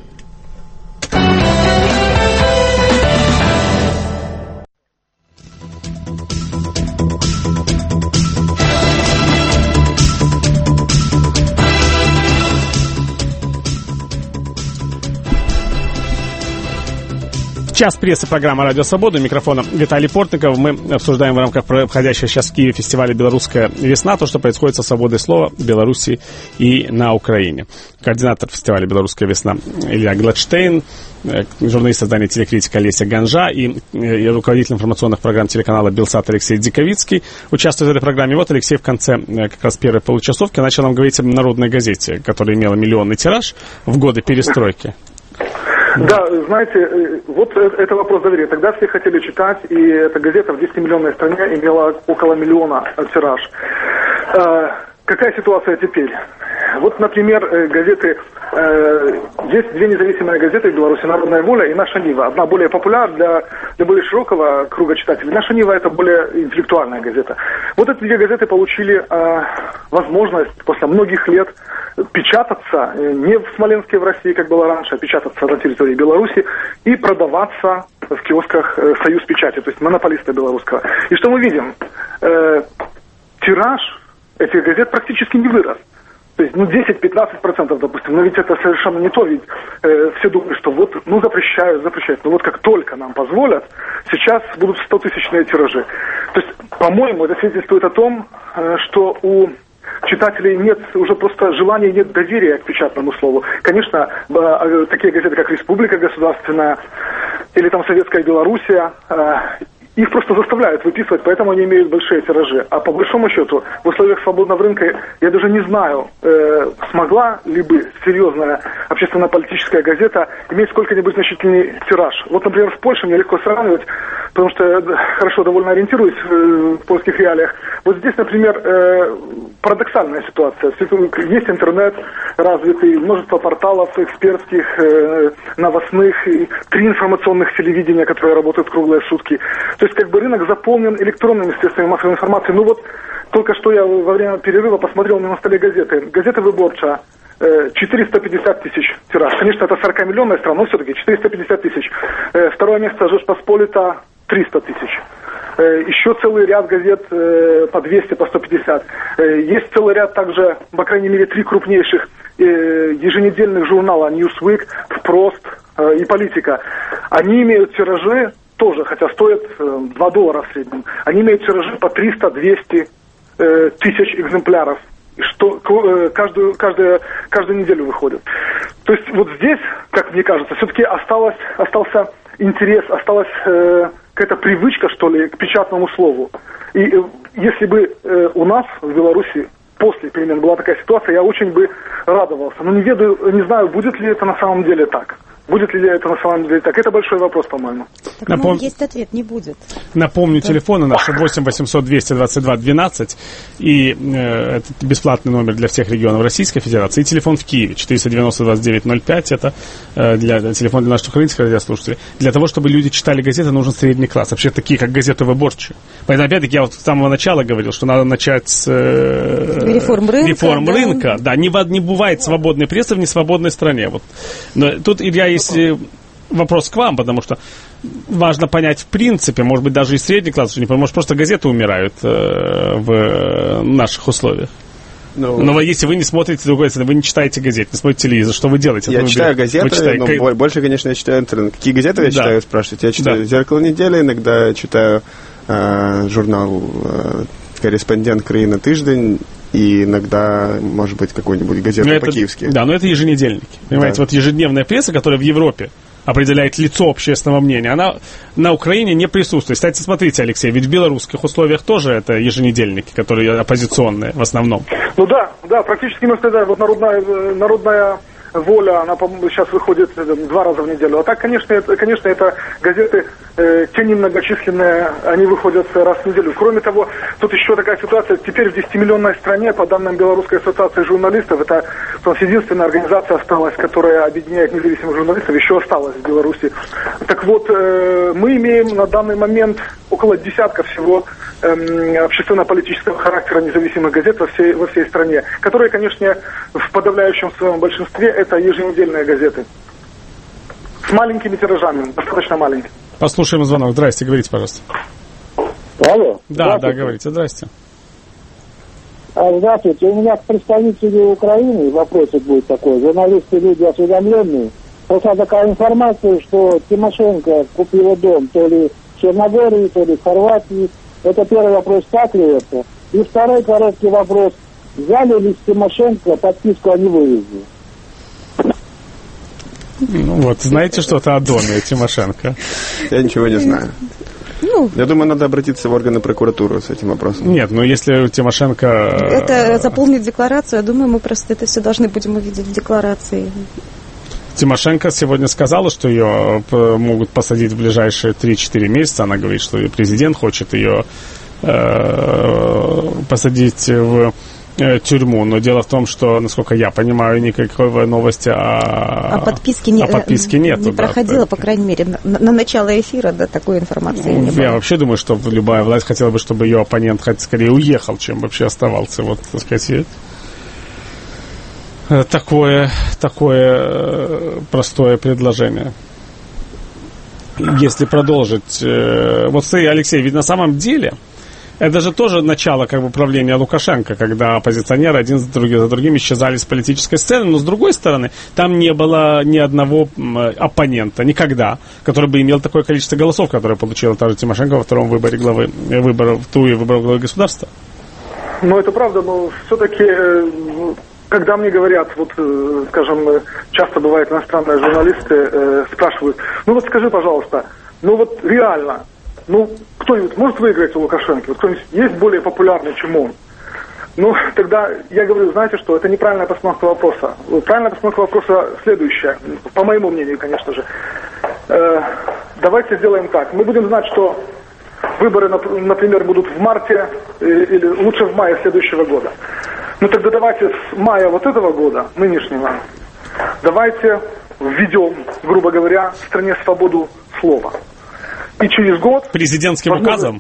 Час прессы, программа «Радио Свобода». У микрофона Виталий Портников. Мы обсуждаем в рамках проходящего сейчас в Киеве фестиваля «Белорусская весна» то, что происходит со свободой слова в Беларуси и на Украине. Координатор фестиваля «Белорусская весна» Илья Гладштейн, журналист издания «Телекритика» Олеся Ганжа и, и руководитель информационных программ телеканала «Белсат» Алексей Диковицкий участвует в этой программе. Вот Алексей в конце как раз первой получасовки начал нам говорить о «Народной газете», которая имела миллионный тираж в годы перестройки. Да, знаете, вот это вопрос доверия. Тогда все хотели читать, и эта газета в десятимиллионной стране имела около миллиона тираж. Какая ситуация теперь? Вот, например, газеты, есть две независимые газеты в Беларуси, «Народная воля» и «Наша Нива». Одна более популярна для, для более широкого круга читателей. «Наша Нива» — это более интеллектуальная газета. Вот эти две газеты получили э, возможность после многих лет печататься не в Смоленске, в России, как было раньше, а печататься на территории Беларуси и продаваться в киосках э, «Союз печати», то есть монополиста белорусского. И что мы видим? Э, тираж этих газет практически не вырос. То есть, ну, десять-пятнадцать процентов, допустим, но ведь это совершенно не то, ведь э, все думают, что вот, ну, запрещают, запрещают, но вот как только нам позволят, сейчас будут стотысячные тиражи. То есть, по-моему, это свидетельствует о том, э, что у читателей нет уже просто желания, нет доверия к печатному слову. Конечно, э, такие газеты, как «Республика государственная» или там «Советская Белоруссия», э, их просто заставляют выписывать, поэтому они имеют большие тиражи. А по большому счету, в условиях свободного рынка, я даже не знаю, э, смогла ли бы серьезная общественно-политическая газета иметь сколько-нибудь значительный тираж. Вот, например, в Польше мне легко сравнивать, потому что я хорошо довольно ориентируюсь в польских реалиях. Вот здесь, например, э, парадоксальная ситуация. Есть интернет развитый, множество порталов экспертских, э, новостных, и три информационных телевидения, которые работают круглые сутки. То есть, как бы, рынок заполнен электронными средствами массовой информации. Ну вот, только что я во время перерыва посмотрел на столе газеты. Газета «Выборча», э, четыреста пятьдесят тысяч тираж. Конечно, это сорокамиллионная страна, но все-таки четыреста пятьдесят тысяч. Э, второе место «Жечпосполита» триста тысяч. Э, еще целый ряд газет э, по двести, по сто пятьдесят. Э, есть целый ряд также, по крайней мере, три крупнейших э, еженедельных журнала «Newsweek», «Впрост» э, и «Политика». Они имеют тиражи тоже, хотя стоят э, два доллара в среднем. Они имеют тиражи по триста-двести э, тысяч экземпляров, что э, каждую, каждую, каждую неделю выходит. То есть вот здесь, как мне кажется, все-таки осталось, остался интерес, осталась э, какая-то привычка, что ли, к печатному слову. И э, если бы э, у нас в Беларуси после перемен была такая ситуация, я очень бы радовался. Но не ведаю, не знаю, будет ли это на самом деле так. Будет ли это на самом деле так? Это большой вопрос, по-моему. Так, Напом... ну, есть ответ, не будет. Напомню, да. Телефоны наши восемь восемьсот двести двадцать два двенадцать. И э, это бесплатный номер для всех регионов Российской Федерации. И телефон в Киеве четыреста девяносто двадцать девять ноль пять. Это э, для, телефон для наших украинских радиослушателей. Для того, чтобы люди читали газеты, нужен средний класс. Вообще такие, как газеты «Выборчие». Поэтому, опять-таки, я вот с самого начала говорил, что надо начать с э, реформ рынка. Реформ да. рынка. Да, не, не бывает свободной прессы в несвободной стране. Вот. Но тут, Илья, есть вопрос к вам, потому что важно понять в принципе, может быть, даже и средний класс, может, просто газеты умирают э, в наших условиях. Ну, но если вы не смотрите другой, вы не читаете газет, не смотрите телевизор, что вы делаете? Я вы читаю берете, газеты, читаете... но больше, конечно, я читаю интернет. Какие газеты я да. читаю, спрашиваете? Я читаю да. «Зеркало недели», иногда читаю э, журнал э, «Корреспондент Краина Тыждень», и иногда, может быть, какую-нибудь газету это, по-киевски. Да, но это еженедельники. Понимаете, да. вот ежедневная пресса, которая в Европе определяет лицо общественного мнения, она на Украине не присутствует. Кстати, смотрите, Алексей, ведь в белорусских условиях тоже это еженедельники, которые оппозиционные в основном. Ну да, да, практически можно сказать, вот народная, народная «Воля», она сейчас выходит два раза в неделю. А так, конечно, это, конечно, это газеты, э, те немногочисленные, они выходят раз в неделю. Кроме того, тут еще такая ситуация, теперь в десятимиллионной стране, по данным Белорусской ассоциации журналистов, это у нас единственная организация осталась, которая объединяет независимых журналистов, еще осталась в Беларуси. Так вот, э, мы имеем на данный момент около десятка всего э, общественно-политического характера независимых газет во всей, во всей стране, которые, конечно, в подавляющем своем большинстве это еженедельные газеты. С маленькими тиражами, достаточно маленькими. Послушаем звонок. Здрасте, говорите, пожалуйста. Алло. Да, да, говорите. Здрасте. Здравствуйте. У меня к представителю Украины вопросик будет такой. Журналисты, люди осведомленные. Просто такая информация, что Тимошенко купила дом то ли в Черногории, то ли в Хорватии. Это первый вопрос, так ли это? И второй короткий вопрос. Взяли ли с Тимошенко подписку о невыезде? Ну вот, знаете что-то о доме Тимошенко? Я ничего не знаю. Ну, Я думаю, надо обратиться в органы прокуратуры с этим вопросом. Нет, ну если Тимошенко... Это заполнить декларацию, я думаю, мы просто это все должны будем увидеть в декларации. Тимошенко сегодня сказала, что ее могут посадить в ближайшие три-четыре месяца. Она говорит, что президент хочет ее э, посадить в э, тюрьму. Но дело в том, что, насколько я понимаю, никакой новости о, о подписке, не, о подписке нету. Не да, проходило, то, по крайней мере, на, на начало эфира, да, такой информации ну, не было. Я вообще думаю, что любая власть хотела бы, чтобы ее оппонент хоть скорее уехал, чем вообще оставался. Вот, так сказать, такое, такое простое предложение. Если продолжить... Вот смотри, Алексей, ведь на самом деле это же тоже начало как бы правления Лукашенко, когда оппозиционеры один за другим, за другим исчезали с политической сцены, но с другой стороны, там не было ни одного оппонента, никогда, который бы имел такое количество голосов, которое получила та же Тимошенко во втором выборе главы, выборов, в туре выборов главы государства. Ну, это правда, но все-таки... Когда мне говорят, вот, скажем, часто бывают иностранные журналисты, э, спрашивают, ну вот скажи, пожалуйста, ну вот реально, ну кто-нибудь может выиграть у Лукашенко? Вот кто-нибудь есть более популярный, чем он? Ну, тогда я говорю, знаете что, это неправильная постановка вопроса. Правильная постановка вопроса следующая, по моему мнению, конечно же. Э, давайте сделаем так, мы будем знать, что выборы, например, будут в марте или лучше в мае следующего года. Ну тогда давайте с мая вот этого года, нынешнего, давайте введем, грубо говоря, в стране свободу слова. И через год... Президентским указом?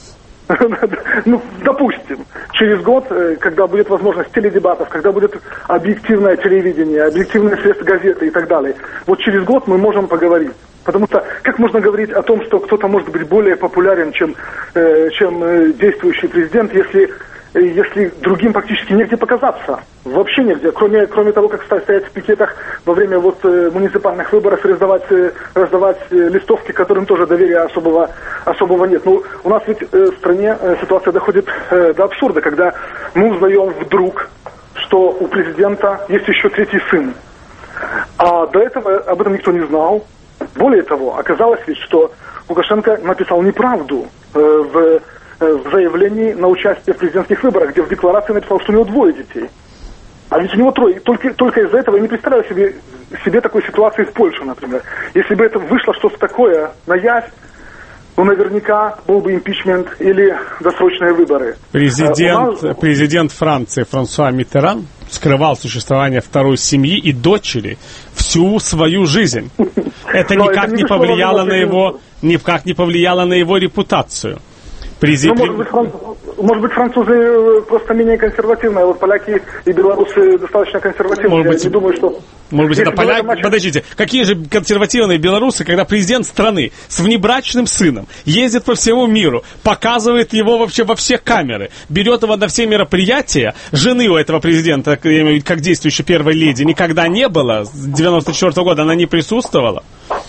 Ну, допустим, через год, когда будет возможность теледебатов, когда будет объективное телевидение, объективные средства газеты и так далее, вот через год мы можем поговорить. Потому что как можно говорить о том, что кто-то может быть более популярен, чем, э, чем э, действующий президент, если, э, если другим практически негде показаться? Вообще нигде. Кроме, кроме того, как стоять в пикетах во время вот, э, муниципальных выборов и раздавать, э, раздавать э, листовки, которым тоже доверия особого, особого нет. Ну, у нас ведь э, в стране э, ситуация доходит э, до абсурда, когда мы узнаем вдруг, что у президента есть еще третий сын. А до этого об этом никто не знал. Более того, оказалось ведь, что Лукашенко написал неправду э, в, э, в заявлении на участие в президентских выборах, где в декларации написал, что у него двое детей. А ведь у него трое. Только, только из-за этого я не представляю себе, себе такой ситуации в Польше, например. Если бы это вышло что-то такое на явь, ну, наверняка был бы импичмент или досрочные выборы. Президент, нас... президент Франции Франсуа Миттеран скрывал существование второй семьи и дочери всю свою жизнь. Это никак не повлияло на его, никак не повлияло на его репутацию. Президент... Ну, может быть, франц... может быть, французы просто менее консервативные, а вот поляки и белорусы достаточно консервативные. Может быть, я не думаю, что... Может быть, это поляки... Матче... Подождите, какие же консервативные белорусы, когда президент страны с внебрачным сыном ездит по всему миру, показывает его вообще во все камеры, берет его на все мероприятия, жены у этого президента, как действующей первой леди, никогда не было, с девяносто четвёртого года она не присутствовала.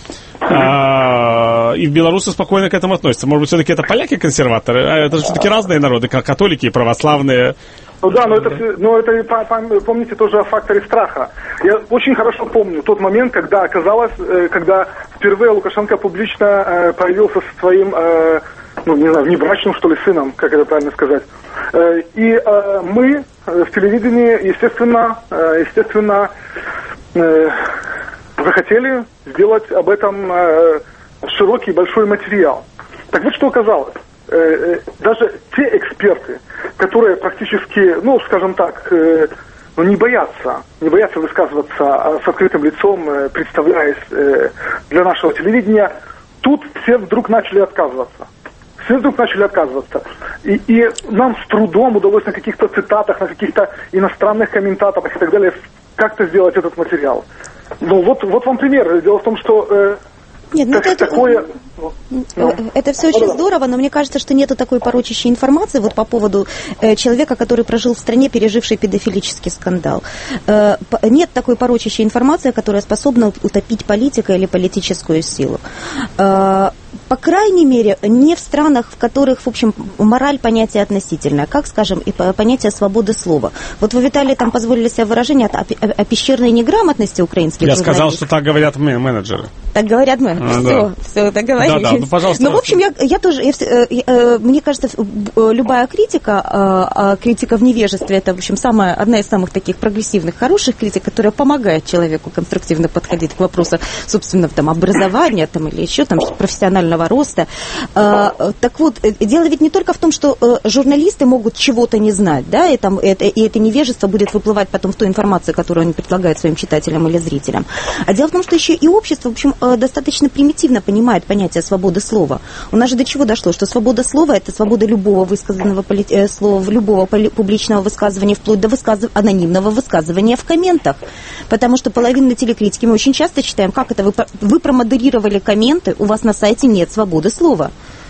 А, и белорусы спокойно к этому относятся. Может быть, все-таки это поляки-консерваторы? А это же все-таки разные народы, как католики и православные. Ну да, но это, но это помните тоже о факторе страха. Я очень хорошо помню тот момент, когда оказалось, когда впервые Лукашенко публично появился со своим, ну не знаю, внебрачным что ли сыном, как это правильно сказать. И мы в телевидении, естественно, естественно, э, захотели сделать об этом э, широкий большой материал. Так вот, что оказалось. Э, э, даже те эксперты, которые практически, ну, скажем так, э, ну, не боятся, не боятся высказываться с открытым лицом, э, представляясь э, для нашего телевидения, тут все вдруг начали отказываться. Все вдруг начали отказываться. И, и нам с трудом удалось на каких-то цитатах, на каких-то иностранных комментаторах и так далее как-то сделать этот материал. Ну, вот, вот вам пример. Дело в том, что... Э, Нет, ну это, такое... это, это все очень здорово, но мне кажется, что нету такой порочащей информации вот по поводу э, человека, который прожил в стране, переживший педофилический скандал. Э, нет такой порочащей информации, которая способна утопить политика или политическую силу. Э, по крайней мере, не в странах, в которых, в общем, мораль понятие относительное, как, скажем, и понятие свободы слова. Вот вы, Виталий, там позволили себе выражение о, о, о пещерной неграмотности украинских Я журналистов. сказал, что так говорят менеджеры. Так говорят менеджеры. А, все, да. все, договорились. Да, да, ну, пожалуйста. Ну, в общем, я, я тоже, я, я, мне кажется, любая критика, критика в невежестве, это, в общем, самая, одна из самых таких прогрессивных, хороших критик, которая помогает человеку конструктивно подходить к вопросу, собственно, там, образования там, или еще там, профессионального роста. Так вот, дело ведь не только в том, что журналисты могут чего-то не знать, да, и, там, это, и это невежество будет выплывать потом в ту информацию, которую они предлагают своим читателям или зрителям. А дело в том, что еще и общество, в общем, достаточно примитивно понимает понятие свободы слова. У нас же до чего дошло, что свобода слова – это свобода любого высказанного поли- слова, любого поли- публичного высказывания, вплоть до высказыв... анонимного высказывания в комментах. Потому что половина телекритики мы очень часто читаем, как это вы, вы промодерировали комменты, у вас на сайте нет свободы слова.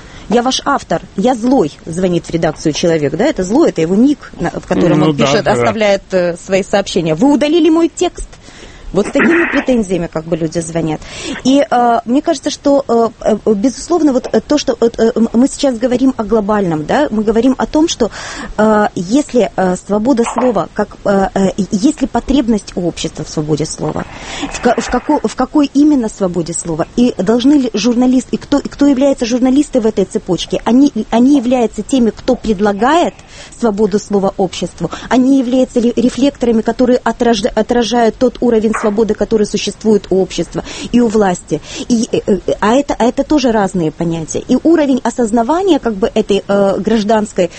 Я ваш автор, я злой, звонит в редакцию человек, да, это злой, это его ник, в котором ну, он да, пишет, да. оставляет э, свои сообщения. Вы удалили мой текст. Вот с такими претензиями как бы люди звонят. И э, мне кажется, что, э, безусловно, вот то, что э, мы сейчас говорим о глобальном, да, мы говорим о том, что э, если э, свобода слова, как, э, э, если потребность у общества в свободе слова, в, в, како, в какой именно свободе слова, и должны ли журналисты, и кто, и кто является журналистами в этой цепочке, они, они являются теми, кто предлагает свободу слова обществу, они являются рефлекторами, которые отражают, отражают тот уровень свободы, который существует у общества и у власти. И, а, это, а это тоже разные понятия. И уровень осознавания как бы этой э, гражданской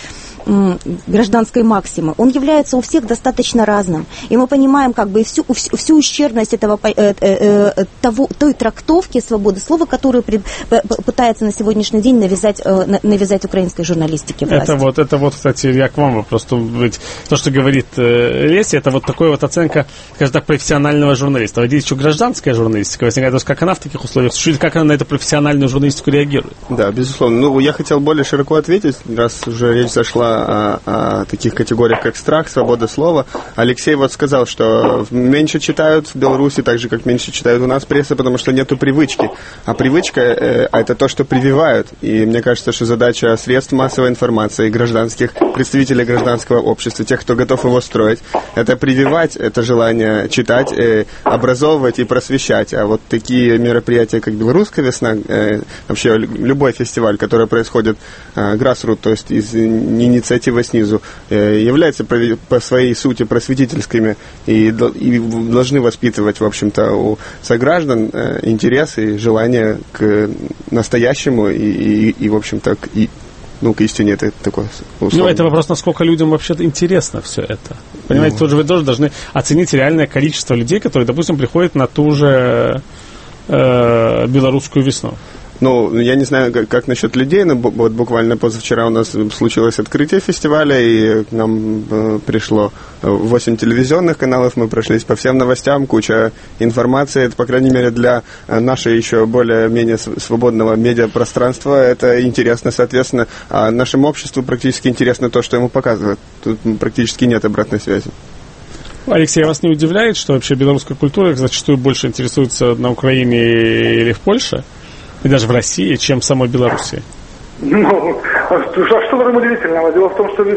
гражданской максимы, он является у всех достаточно разным. И мы понимаем как бы всю, всю, всю ущербность этого, э, э, того, той трактовки свободы слова, которую пред, пытается на сегодняшний день навязать, э, навязать украинской журналистике власти. Это вот, это вот, кстати, я к вам вопрос. То, что говорит э, Леся, это вот такая вот оценка, скажем так, профессионального журналиста. А здесь еще гражданская журналистика. Возникает вопрос, как она в таких условиях, как она на эту профессиональную журналистику реагирует? Да, безусловно. Ну, я хотел более широко ответить, раз уже речь зашла О, о таких категориях, как страх, свобода слова. Алексей вот сказал, что меньше читают в Беларуси, так же, как меньше читают у нас пресса, потому что нету привычки. А привычка э, – это то, что прививают. И мне кажется, что задача средств массовой информации, гражданских, представителей гражданского общества, тех, кто готов его строить, это прививать это желание читать, э, образовывать и просвещать. А вот такие мероприятия, как «Белорусская весна», э, вообще любой фестиваль, который происходит э, grassroots, то есть из инициативы снизу, являются по своей сути просветительскими и, и должны воспитывать, в общем-то, у сограждан интересы и желание к настоящему и, и, и в общем-то, к, и, ну, к истине. Это такое условно. Ну, это вопрос, насколько людям вообще интересно все это. Понимаете, ну, тут же вы тоже должны оценить реальное количество людей, которые, допустим, приходят на ту же э, белорусскую весну. Ну, я не знаю, как, как насчет людей, но вот буквально позавчера у нас случилось открытие фестиваля, и к нам э, пришло восемь телевизионных каналов, мы прошлись по всем новостям, куча информации, это, по крайней мере, для нашего еще более-менее свободного медиапространства это интересно, соответственно, а нашему обществу практически интересно то, что ему показывают. Тут практически нет обратной связи. Алексей, вас не удивляет, что вообще белорусская культура зачастую больше интересуется на Украине или в Польше? И даже в России, чем в самой Беларуси? Ну, а что в этом удивительного? Дело в том, что ведь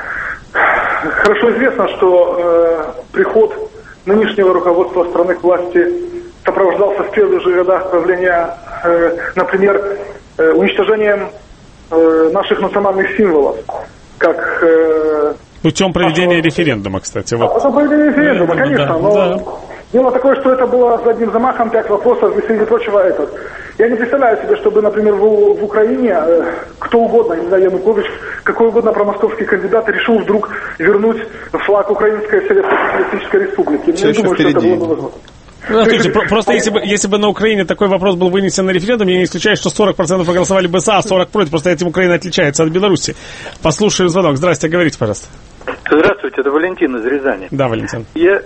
хорошо известно, что э, приход нынешнего руководства страны к власти сопровождался в первых же годах правления, э, например, э, уничтожением э, наших национальных символов, как... Э, Путем проведения нашего... референдума, кстати. Вот. Путем проведения референдума, конечно, да, но... Да. Дело такое, что это было за одним замахом пять вопросов, и среди прочего этот. Я не представляю себе, чтобы, например, в, в Украине э, кто угодно, не знаю, Янукович, какой угодно промосковский кандидат решил вдруг вернуть флаг Украинской Советско-Социалистической Республики. Все не думаю, впереди. что это было бы возможно. Ну, слушайте, просто если бы, если бы на Украине такой вопрос был вынесен на референдум, я не исключаю, что сорок процентов проголосовали бы за, а сорок против. Просто этим Украина отличается от Беларуси. Послушаем звонок. Здрасте, говорите, пожалуйста. Здравствуйте, это Валентин из Рязани. Да, Валентин. Я,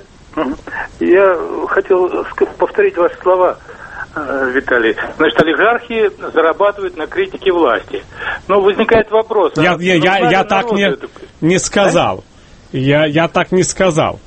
я хотел повторить ваши слова, Виталий. Значит, олигархи зарабатывают на критике власти. Но возникает вопрос... Я, а я, я, я так не, это... не сказал. Да? Я, я так не сказал.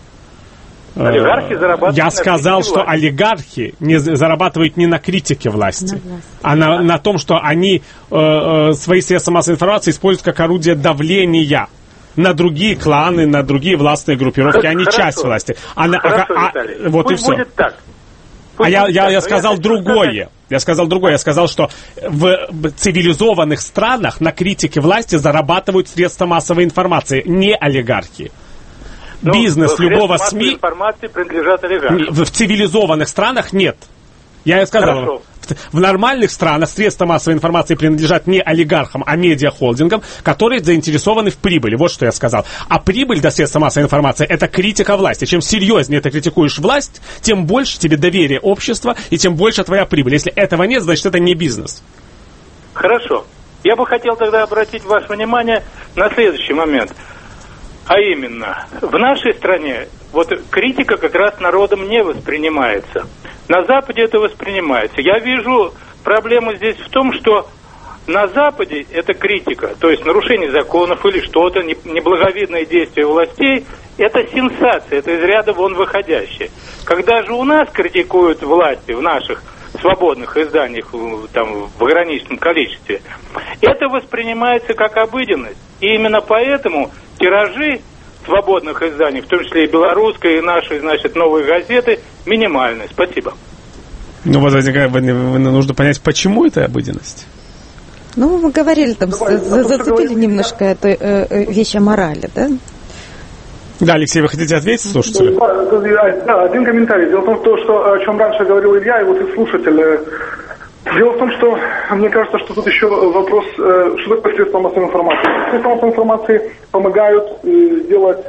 Олигархи зарабатывают Я на сказал, что власти. Олигархи не зарабатывают не на критике власти, на власти. а на, на том, что они э, э, свои средства массовой информации используют как орудие давления на другие кланы, на другие властные группировки. Хорошо. Они часть власти. А, Хорошо, а, а, вот Пусть и все. Будет так. А я, я, я сказал я другое. Я сказал другое. Я сказал, что в цивилизованных странах на критике власти зарабатывают средства массовой информации, не олигархи. Ну, бизнес любого СМИ информации принадлежат олигархам. В, в цивилизованных странах нет. Я сказал, Хорошо. в, в нормальных странах средства массовой информации принадлежат не олигархам, а медиахолдингам, которые заинтересованы в прибыли. Вот что я сказал. А прибыль до средства массовой информации – это критика власти. Чем серьезнее ты критикуешь власть, тем больше тебе доверие общества и тем больше твоя прибыль. Если этого нет, значит, это не бизнес. Хорошо. Я бы хотел тогда обратить ваше внимание на следующий момент. А именно, в нашей стране вот критика как раз народом не воспринимается. На Западе это воспринимается. Я вижу проблему здесь в том, что на Западе эта критика, то есть нарушение законов или что-то, неблаговидные действия властей, это сенсация, это из ряда вон выходящее. Когда же у нас критикуют власти в наших свободных изданиях там, в ограниченном количестве, это воспринимается как обыденность. И именно поэтому тиражи свободных изданий, в том числе и белорусской, и нашей, значит, новой газеты, минимальны. Спасибо. Ну вот возникает, нужно понять, почему это обыденность. Ну, мы говорили, там, Давай, за, зацепили немножко эту э, вещь о морали, да? Да, Алексей, вы хотите ответить слушателю? Да, один комментарий. Дело в том, что, о чем раньше говорил Илья, и вот и слушатель. Дело в том, что мне кажется, что тут еще вопрос, что такое средства массовой информации. Средства массовой информации помогают сделать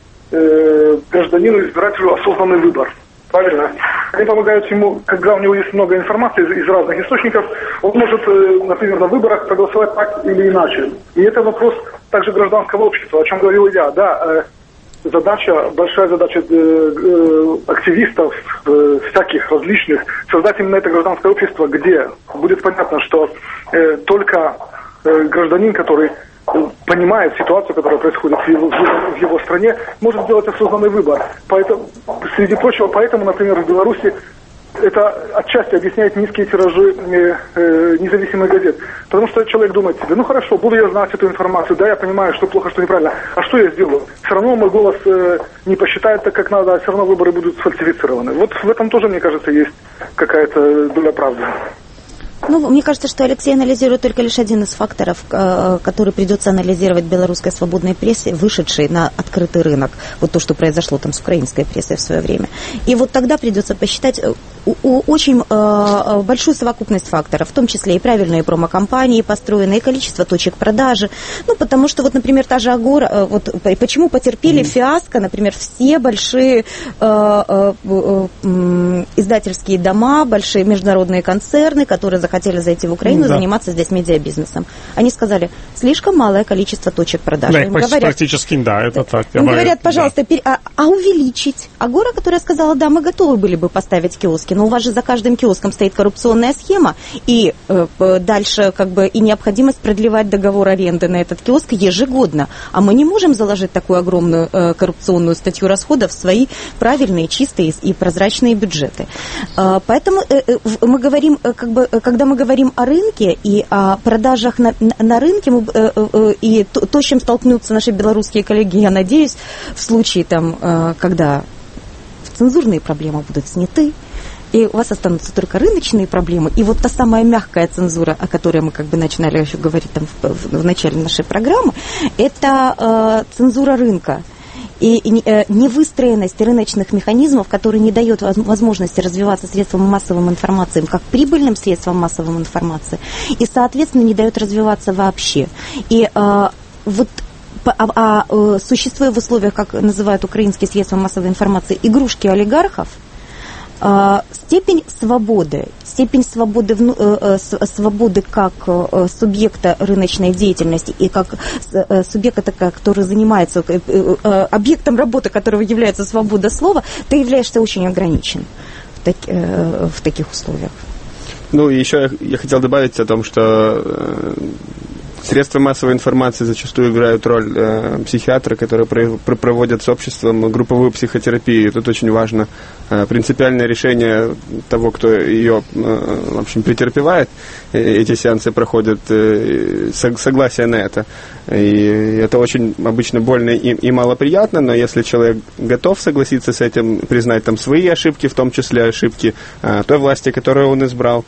гражданину, избирателю осознанный выбор. Правильно? Они помогают ему, когда у него есть много информации из, из разных источников, он может, например, на выборах проголосовать так или иначе. И это вопрос также гражданского общества, о чем говорил я. Да, задача, большая задача э, э, активистов э, всяких различных, создать именно это гражданское общество, где будет понятно, что э, только э, гражданин, который понимает ситуацию, которая происходит в его, в его стране, может сделать осознанный выбор. Поэтому, среди прочего, поэтому, например, в Беларуси это отчасти объясняет низкие тиражи э, э, независимых газет. Потому что человек думает себе, ну хорошо, буду я знать эту информацию, да, я понимаю, что плохо, что неправильно. А что я сделаю? Все равно мой голос э, не посчитает так, как надо, а все равно выборы будут сфальсифицированы. Вот в этом тоже, мне кажется, есть какая-то доля правды. Ну, мне кажется, что Алексей анализирует только лишь один из факторов, который придется анализировать белорусской свободной прессе, вышедшей на открытый рынок. Вот то, что произошло там с украинской прессой в свое время. И вот тогда придется посчитать очень большую совокупность факторов, в том числе и правильные промо-компании построенные, и количество точек продажи. Ну, потому что, вот, например, та же Агора, вот почему потерпели mm. фиаско, например, все большие издательские дома, большие международные концерны, которые захотели зайти в Украину, да. заниматься здесь медиабизнесом. Они сказали, слишком малое количество точек продаж. Да, им говорят, практически, да, это так. Им говорят, пожалуйста, да. пер... а, а увеличить? Агора, которая сказала, да, мы готовы были бы поставить киоски, но у вас же за каждым киоском стоит коррупционная схема, и э, дальше как бы и необходимость продлевать договор аренды на этот киоск ежегодно. А мы не можем заложить такую огромную э, коррупционную статью расходов в свои правильные, чистые и прозрачные бюджеты. Э, поэтому э, э, мы говорим, э, как бы, когда мы говорим о рынке и о продажах на, на, на рынке, мы, э, э, и то, то, с чем столкнутся наши белорусские коллеги, я надеюсь, в случае, там, э, когда цензурные проблемы будут сняты, и у вас останутся только рыночные проблемы, и вот та самая мягкая цензура, о которой мы как бы начинали еще говорить там в, в, в начале нашей программы, это э, цензура рынка. и невыстроенность рыночных механизмов, которые не дают возможности развиваться средствам массовой информации как прибыльным средствам массовой информации, и, соответственно, не дает развиваться вообще. И а, вот а, а, существуя в условиях, как называют украинские средства массовой информации, игрушки олигархов, степень свободы, степень свободы, свободы как субъекта рыночной деятельности и как субъекта, который занимается объектом работы, которого является свобода слова, ты являешься очень ограничен в, так, в таких условиях. Ну, и еще я, я хотел добавить о том, что средства массовой информации зачастую играют роль э, психиатра, которые про, про, проводят с обществом групповую психотерапию. Тут очень важно э, принципиальное решение того, кто ее, э, в общем, претерпевает. Э, эти сеансы проходят, э, согласие на это. И это очень обычно больно и, и малоприятно, но если человек готов согласиться с этим, признать там свои ошибки, в том числе ошибки э, той власти, которую он избрал,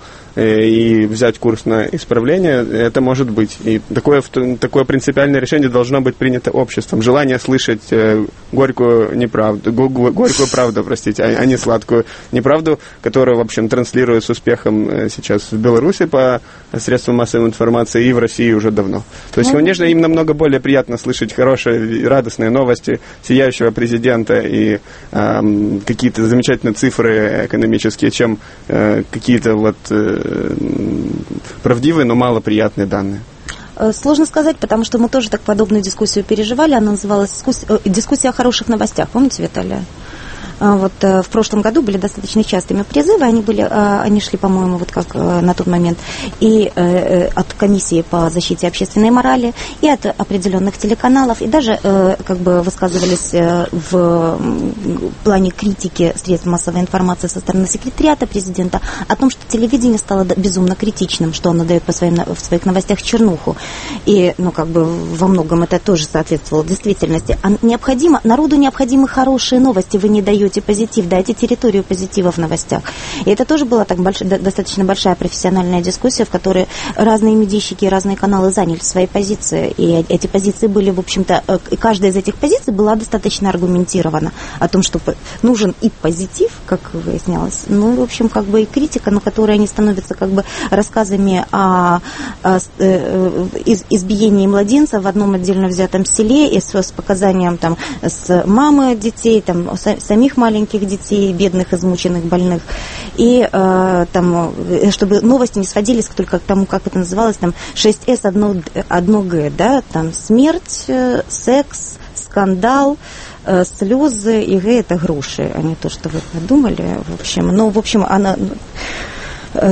и взять курс на исправление, это может быть. И такое, такое принципиальное решение должно быть принято обществом. Желание слышать э, горькую неправду, горькую правду, простите, а, а не сладкую неправду, которую, в общем, транслируют с успехом э, сейчас в Беларуси по средствам массовой информации и в России уже давно. То есть, конечно, им намного более приятно слышать хорошие, радостные новости сияющего президента и э, какие-то замечательные цифры экономические, чем э, какие-то вот э, правдивые, но малоприятные данные. Сложно сказать, потому что мы тоже так подобную дискуссию переживали. Она называлась «Дискуссия о хороших новостях». Помните, Виталия? Вот в прошлом году были достаточно частыми призывы, они были, они шли, по-моему, вот как на тот момент и от комиссии по защите общественной морали, и от определенных телеканалов, и даже как бы высказывались в плане критики средств массовой информации со стороны секретариата президента о том, что телевидение стало безумно критичным, что оно дает по своим, в своих новостях чернуху, и, ну, как бы во многом это тоже соответствовало действительности. А необходимо, народу необходимы хорошие новости, вы не даете позитив, дайте территорию позитива в новостях. И это тоже была так больш... достаточно большая профессиональная дискуссия, в которой разные медийщики и разные каналы заняли свои позиции. И эти позиции были, в общем-то, каждая из этих позиций была достаточно аргументирована о том, что нужен и позитив, как выяснялось, ну и, в общем, как бы и критика, но которая не становится как бы рассказами о, о из, избиении младенца в одном отдельно взятом селе и с, с показанием там с мамы детей, там самих маленьких детей, бедных, измученных, больных. И э, там, чтобы новости не сводились только к тому, как это называлось, там шесть эс, одно гэ, да, там смерть, секс, скандал, э, слезы, и гэ это груши, а не то, что вы подумали, в общем. Ну, в общем, она... Э,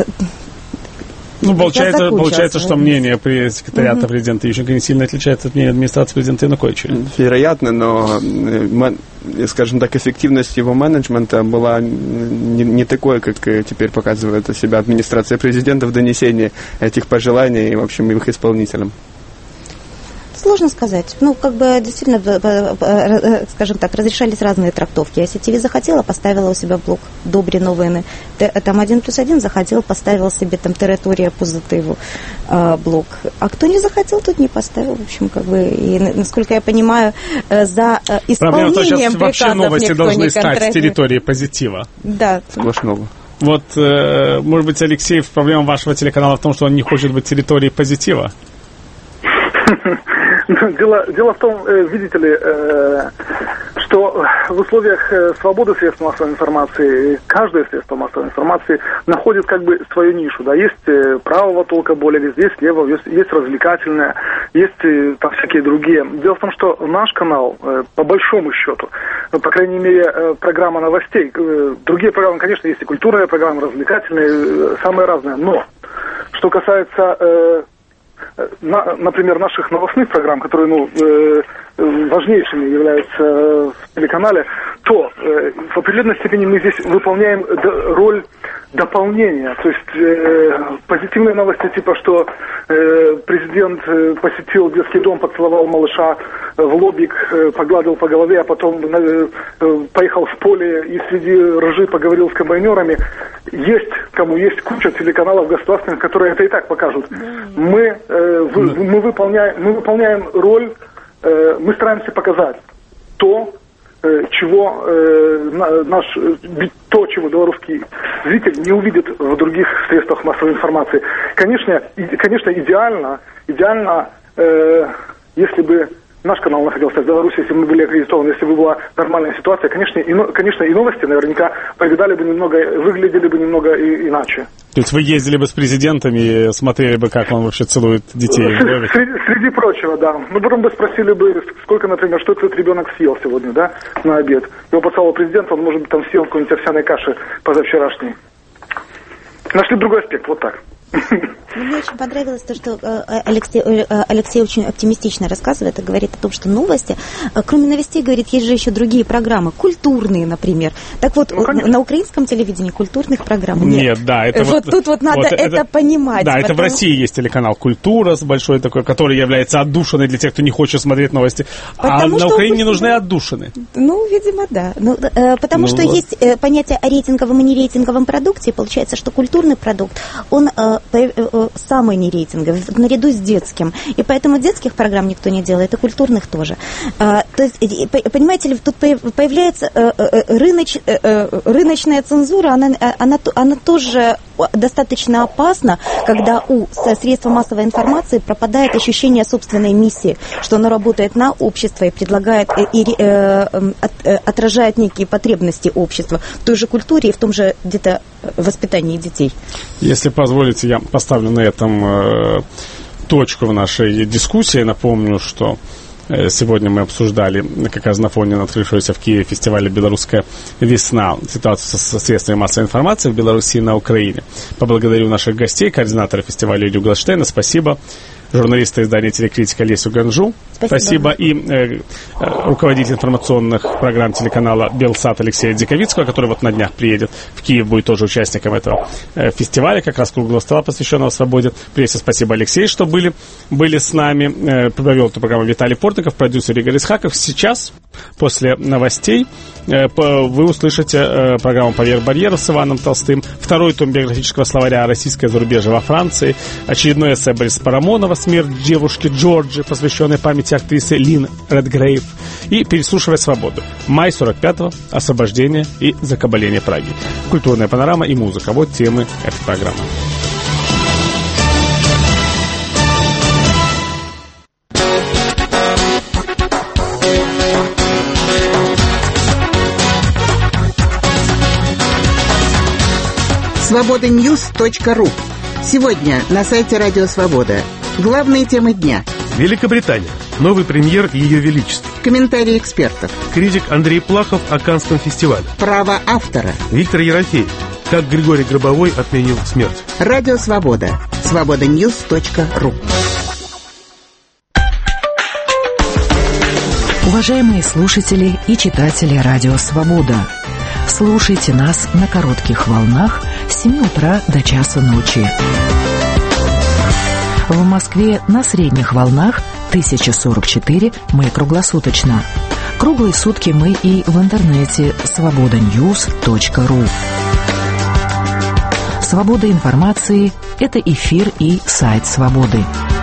Ну, получается, получается, что мнение при секретариата угу. президента Ющенко не сильно отличается от мнения администрации президента Януковича. Вероятно, но, скажем так, эффективность его менеджмента была не, не такой, как теперь показывает себя администрация президента в донесении этих пожеланий и, в общем, их исполнителям. Сложно сказать. Ну, как бы действительно, скажем так, разрешались разные трактовки. Если ТВ захотела, поставила у себя блок «Добрі новини». Там один плюс один захотел, поставил себе там «Территория позитиву» блок. А кто не захотел, тот не поставил. В общем, как бы, и, насколько я понимаю, за исполнением Проблема, что сейчас вообще новости должны стать с территории позитива. Да. Сплошного. Вот, может быть, Алексей, проблема вашего телеканала в том, что он не хочет быть территорией позитива? Дело, дело в том, видите ли, что в условиях свободы средств массовой информации каждое средство массовой информации находит как бы свою нишу. Да, есть правого толка более, везде есть левого, есть, есть развлекательное, есть там всякие другие. Дело в том, что наш канал, по большому счету, по крайней мере, программа новостей, другие программы, конечно, есть и культурные программы, развлекательные, самые разные, но что касается... На, например, наших новостных программ, которые ну, э, важнейшими являются в телеканале, то э, в определенной степени мы здесь выполняем д- роль дополнения. То есть э, позитивные новости типа, что э, президент э, посетил детский дом, поцеловал малыша в лобик, э, погладил по голове, а потом э, э, поехал в поле и среди ржи поговорил с комбайнерами. Есть кому, есть куча телеканалов государственных, которые это и так покажут. Мы э, вы, мы выполняем, мы выполняем роль, э, мы стараемся показать то, чего наш, то, чего белорусский зритель не увидит в других средствах массовой информации. Конечно, конечно идеально, идеально, если бы наш канал находился в Беларуси, если бы мы были аккредитованы, если бы была нормальная ситуация, конечно, и, конечно, и новости наверняка повидали бы немного, выглядели бы немного и, иначе. То есть вы ездили бы с президентом и смотрели бы, как он вообще целует детей? Среди, среди, среди прочего, да. Ну, потом бы спросили бы, сколько, например, что этот ребенок съел сегодня, да, на обед. Его поцеловал президент, он, может быть, там съел какой-нибудь овсяной каши позавчерашней. Нашли другой аспект, вот так. Мне очень понравилось то, что Алексей, Алексей очень оптимистично рассказывает и говорит о том, что новости, кроме новостей, говорит, есть же еще другие программы, культурные, например. Так вот, ну, на украинском телевидении культурных программ нет. Нет, да. Это вот, вот тут вот надо вот это, это понимать. Да, потому... это в России есть телеканал «Культура» большой такой, который является отдушиной для тех, кто не хочет смотреть новости. Потому а на Украине не нужны отдушины. Ну, видимо, да. Ну, э, потому ну, что вот. Есть э, понятие о рейтинговом и нерейтинговом продукте, и получается, что культурный продукт, он... Э, самый нерейтинговый, наряду с детским. И поэтому детских программ никто не делает, и культурных тоже. А, то есть, понимаете ли, тут появляется рыноч, рыночная цензура, она, она, она тоже достаточно опасна, когда у средств массовой информации пропадает ощущение собственной миссии, что оно работает на общество и предлагает, и, и э, отражает некие потребности общества в той же культуре и в том же где-то воспитании детей. Если позволите, я поставлю на этом э, точку в нашей дискуссии. Напомню, что э, сегодня мы обсуждали как раз на фоне открывшегося в Киеве фестиваля «Белорусская весна» ситуацию со, со средствами массовой информации в Беларуси и на Украине. Поблагодарю наших гостей, координатора фестиваля Илью Гладштейна. Спасибо. Журналиста издания «Телекритика» Лесю Ганжу. Спасибо. Спасибо. И э, руководитель информационных программ телеканала «Белсат» Алексея Диковицкого, который вот на днях приедет в Киев, будет тоже участником этого э, фестиваля, как раз круглого стола, посвященного свободе. Прежде спасибо, Алексей, что были, были с нами. Э, провел эту программу Виталий Портников, продюсер Игорь Исхаков. Сейчас, после новостей, э, по, вы услышите э, программу «Поверх барьеров» с Иваном Толстым, второй том биографического словаря «Российское зарубежье во Франции», очередной эссе Бориса Парамонова «Смерть девушки Джорджи», посвященной памяти актрисы Лин Редгрейв, и «Переслушивать свободу». Май сорок пятого, освобождение и закабаление Праги. Культурная панорама и музыка. Вот темы этой программы. свобода ньюс точка ру. Сегодня на сайте Радио Свобода. Главные темы дня. Великобритания. Новый премьер Ее Величества. Комментарии экспертов. Критик Андрей Плахов о Каннском фестивале. Право автора. Виктор Ерофеев. Как Григорий Гробовой отменил смерть. Радио Свобода. свобода ньюс точка ру. Уважаемые слушатели и читатели Радио Свобода, слушайте нас на коротких волнах с семи утра до часа ночи. В Москве на средних волнах тысяча сорок четыре, мы круглосуточно. Круглые сутки мы и в интернете свобода ньюс точка ру. Свобода информации – это эфир и сайт Свободы.